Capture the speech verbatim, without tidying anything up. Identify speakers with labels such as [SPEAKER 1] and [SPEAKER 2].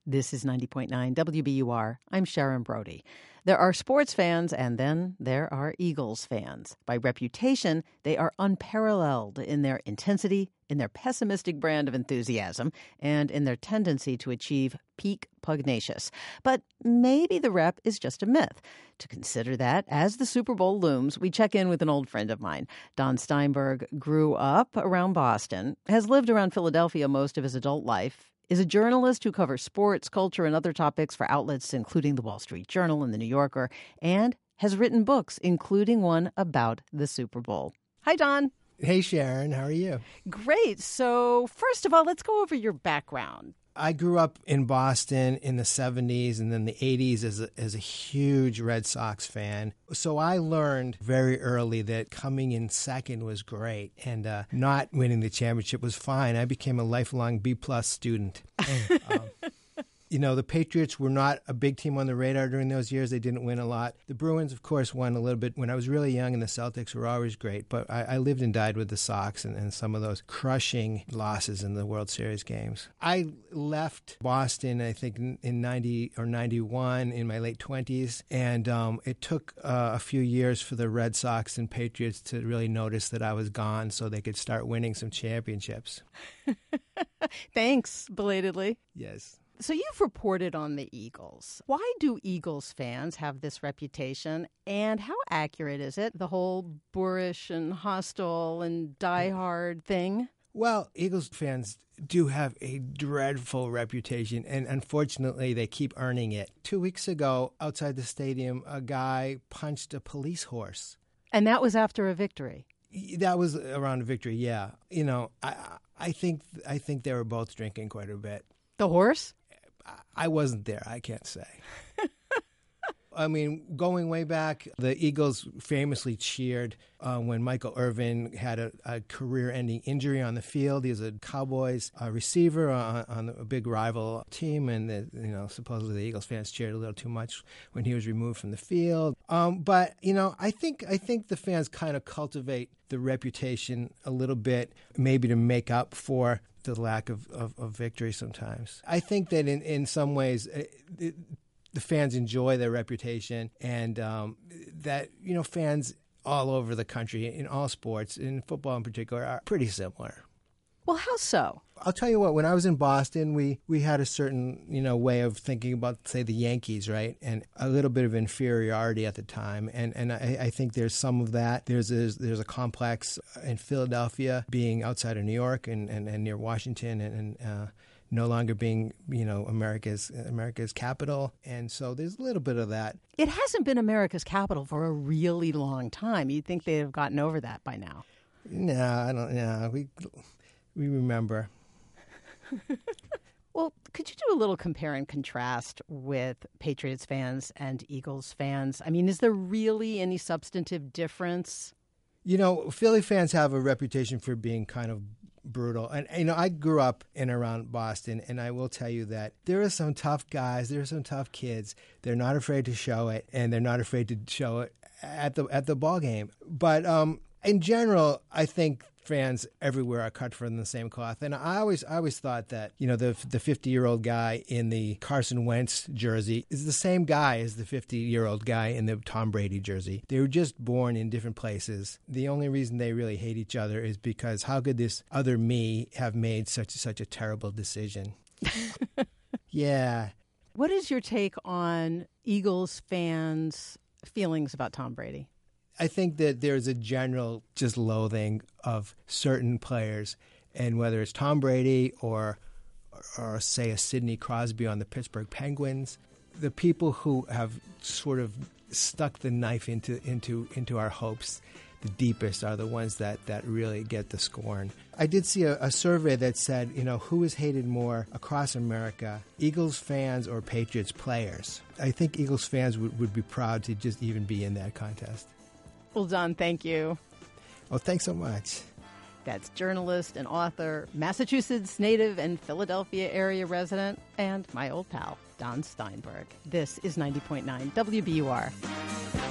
[SPEAKER 1] This is ninety point nine W B U R. I'm Sharon Brody. There are sports fans, and then there are Eagles fans. By reputation, they are unparalleled in their intensity, in their pessimistic brand of enthusiasm, and in their tendency to achieve peak pugnacious. But maybe the rep is just a myth. To consider that, as the Super Bowl looms, we check in with an old friend of mine. Don Steinberg grew up around Boston, has lived around Philadelphia most of his adult life, is a journalist who covers sports, culture, and other topics for outlets including the Wall Street Journal and the New Yorker, and has written books, including one about the Super Bowl. Hi, Don.
[SPEAKER 2] Hey, Sharon. How are you?
[SPEAKER 1] Great. So, first of all, let's go over your background.
[SPEAKER 2] I grew up in Boston in the seventies and then the eighties as a, as a huge Red Sox fan. So I learned very early that coming in second was great and uh, not winning the championship was fine. I became a lifelong B-plus student. And, um, you know, the Patriots were not a big team on the radar during those years. They didn't win a lot. The Bruins, of course, won a little bit when I was really young, and the Celtics were always great. But I, I lived and died with the Sox and, and some of those crushing losses in the World Series games. I left Boston, I think, in, in ninety or ninety-one in my late twenties, and um, it took uh, a few years for the Red Sox and Patriots to really notice that I was gone so they could start winning some championships.
[SPEAKER 1] Thanks, belatedly.
[SPEAKER 2] Yes.
[SPEAKER 1] So you've reported on the Eagles. Why do Eagles fans have this reputation, and how accurate is it, the whole boorish and hostile and diehard thing?
[SPEAKER 2] Well, Eagles fans do have a dreadful reputation, and unfortunately, they keep earning it. Two weeks ago, outside the stadium, a guy punched a police horse.
[SPEAKER 1] And that was after a victory?
[SPEAKER 2] That was around a victory, yeah. You know, I, I think I think they were both drinking quite a bit.
[SPEAKER 1] The horse?
[SPEAKER 2] I wasn't there, I can't say. I mean, going way back, the Eagles famously cheered uh, when Michael Irvin had a, a career-ending injury on the field. He was a Cowboys uh, receiver on, on a big rival team, and the, you know, supposedly the Eagles fans cheered a little too much when he was removed from the field. Um, but you know, I think I think the fans kind of cultivate the reputation a little bit, maybe to make up for the lack of, of, of victory sometimes. I think that in, in some ways it, it, the fans enjoy their reputation, and um, that, you know, fans all over the country in all sports, in football in particular, are pretty similar.
[SPEAKER 1] Well, how so?
[SPEAKER 2] I'll tell you what, when I was in Boston, we, we had a certain, you know, way of thinking about, say, the Yankees, right? And a little bit of inferiority at the time. And and I, I think there's some of that. There's a, there's a complex in Philadelphia being outside of New York and, and, and near Washington and, and uh, no longer being, you know, America's America's capital. And so there's a little bit of that.
[SPEAKER 1] It hasn't been America's capital for a really long time. You'd think they'd have gotten over that by now.
[SPEAKER 2] No, I don't know. We... We remember.
[SPEAKER 1] Well, could you do a little compare and contrast with Patriots fans and Eagles fans? I mean, is there really any substantive difference?
[SPEAKER 2] You know, Philly fans have a reputation for being kind of brutal. And, you know, I grew up in around Boston, and I will tell you that there are some tough guys, there are some tough kids. They're not afraid to show it, and they're not afraid to show it at the at the ball game. But um, in general, I think fans everywhere are cut from the same cloth. And I always I always thought that, you know, the the fifty-year-old guy in the Carson Wentz jersey is the same guy as the fifty-year-old guy in the Tom Brady jersey. They were just born in different places. The only reason they really hate each other is because how could this other me have made such such a terrible decision? Yeah.
[SPEAKER 1] What is your take on Eagles fans' feelings about Tom Brady?
[SPEAKER 2] I think that there's a general just loathing of certain players, and whether it's Tom Brady or, or say, a Sidney Crosby on the Pittsburgh Penguins, the people who have sort of stuck the knife into into into our hopes the deepest are the ones that, that really get the scorn. I did see a, a survey that said, you know, who is hated more across America, Eagles fans or Patriots players? I think Eagles fans would, would be proud to just even be in that contest.
[SPEAKER 1] Well, Don, thank you.
[SPEAKER 2] Oh, thanks so much.
[SPEAKER 1] That's journalist and author, Massachusetts native and Philadelphia area resident, and my old pal, Don Steinberg. This is ninety point nine W B U R.